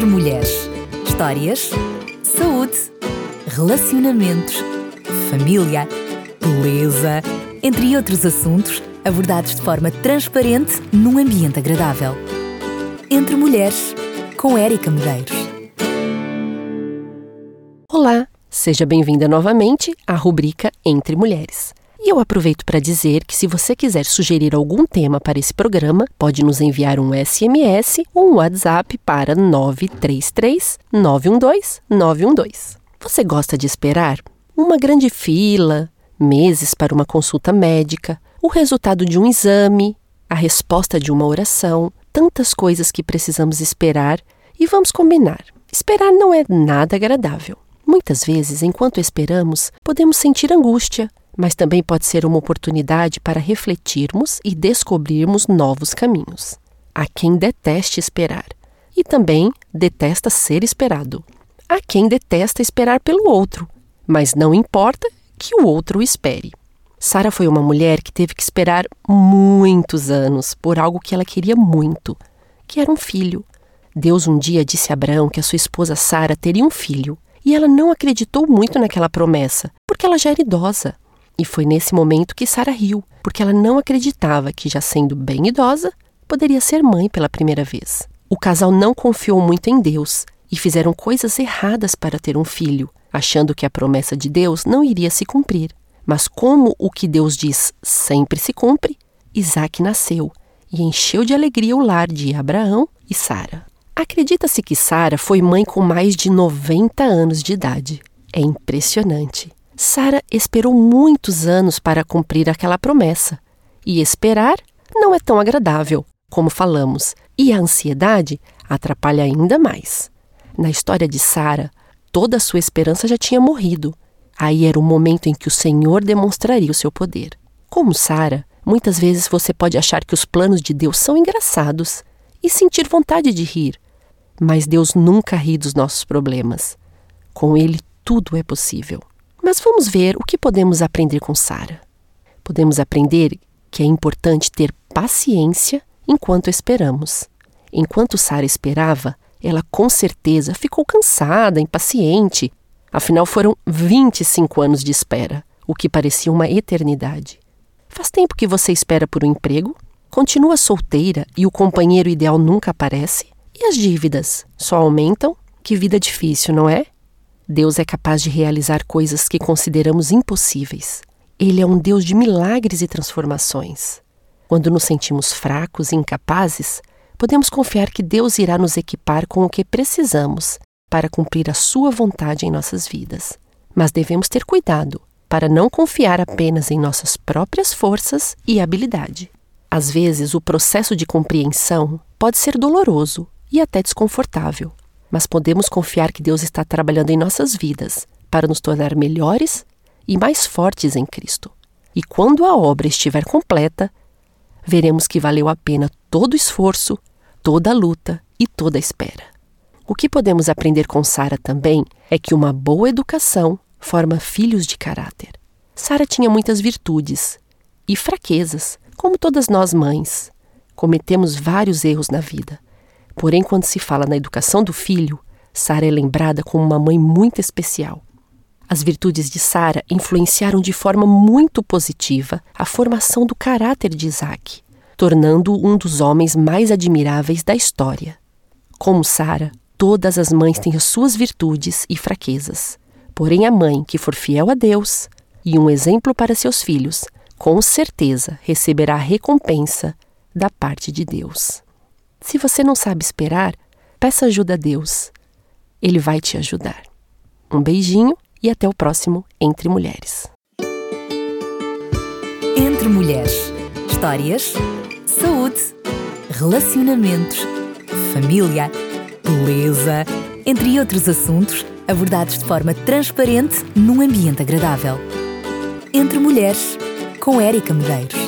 Entre mulheres, histórias, saúde, relacionamentos, família, beleza, entre outros assuntos abordados de forma transparente num ambiente agradável. Entre mulheres, com Érica Medeiros. Olá, seja bem-vinda novamente à rubrica Entre Mulheres. E eu aproveito para dizer que se você quiser sugerir algum tema para esse programa, pode nos enviar um SMS ou um WhatsApp para 933-912-912. Você gosta de esperar? Uma grande fila, meses para uma consulta médica, o resultado de um exame, a resposta de uma oração, tantas coisas que precisamos esperar e vamos combinar. Esperar não é nada agradável. Muitas vezes, enquanto esperamos, podemos sentir angústia, mas também pode ser uma oportunidade para refletirmos e descobrirmos novos caminhos. Há quem deteste esperar e também detesta ser esperado. Há quem detesta esperar pelo outro, mas não importa que o outro o espere. Sara foi uma mulher que teve que esperar muitos anos por algo que ela queria muito, que era um filho. Deus um dia disse a Abraão que a sua esposa Sara teria um filho, e ela não acreditou muito naquela promessa, porque ela já era idosa. E foi nesse momento que Sara riu, porque ela não acreditava que, já sendo bem idosa, poderia ser mãe pela primeira vez. O casal não confiou muito em Deus e fizeram coisas erradas para ter um filho, achando que a promessa de Deus não iria se cumprir. Mas como o que Deus diz sempre se cumpre, Isaque nasceu e encheu de alegria o lar de Abraão e Sara. Acredita-se que Sara foi mãe com mais de 90 anos de idade. É impressionante. Sara esperou muitos anos para cumprir aquela promessa. E esperar não é tão agradável, como falamos, e a ansiedade atrapalha ainda mais. Na história de Sara, toda a sua esperança já tinha morrido. Aí era o momento em que o Senhor demonstraria o seu poder. Como Sara, muitas vezes você pode achar que os planos de Deus são engraçados e sentir vontade de rir. Mas Deus nunca ri dos nossos problemas. Com Ele tudo é possível. Mas vamos ver o que podemos aprender com Sara. Podemos aprender que é importante ter paciência enquanto esperamos. Enquanto Sara esperava, ela com certeza ficou cansada, impaciente. Afinal, foram 25 anos de espera, o que parecia uma eternidade. Faz tempo que você espera por um emprego? Continua solteira e o companheiro ideal nunca aparece? E as dívidas só aumentam? Que vida difícil, não é? Deus é capaz de realizar coisas que consideramos impossíveis. Ele é um Deus de milagres e transformações. Quando nos sentimos fracos e incapazes, podemos confiar que Deus irá nos equipar com o que precisamos para cumprir a sua vontade em nossas vidas. Mas devemos ter cuidado para não confiar apenas em nossas próprias forças e habilidade. Às vezes, o processo de compreensão pode ser doloroso e até desconfortável. Mas podemos confiar que Deus está trabalhando em nossas vidas para nos tornar melhores e mais fortes em Cristo. E quando a obra estiver completa, veremos que valeu a pena todo o esforço, toda a luta e toda a espera. O que podemos aprender com Sara também é que uma boa educação forma filhos de caráter. Sara tinha muitas virtudes e fraquezas, como todas nós mães. Cometemos vários erros na vida. Porém, quando se fala na educação do filho, Sara é lembrada como uma mãe muito especial. As virtudes de Sara influenciaram de forma muito positiva a formação do caráter de Isaque, tornando-o um dos homens mais admiráveis da história. Como Sara, todas as mães têm as suas virtudes e fraquezas. Porém, a mãe que for fiel a Deus e um exemplo para seus filhos, com certeza receberá a recompensa da parte de Deus. Se você não sabe esperar, peça ajuda a Deus. Ele vai te ajudar. Um beijinho e até o próximo Entre Mulheres. Entre mulheres, histórias, saúde, relacionamentos, família, beleza, entre outros assuntos abordados de forma transparente num ambiente agradável. Entre mulheres, com Érica Medeiros.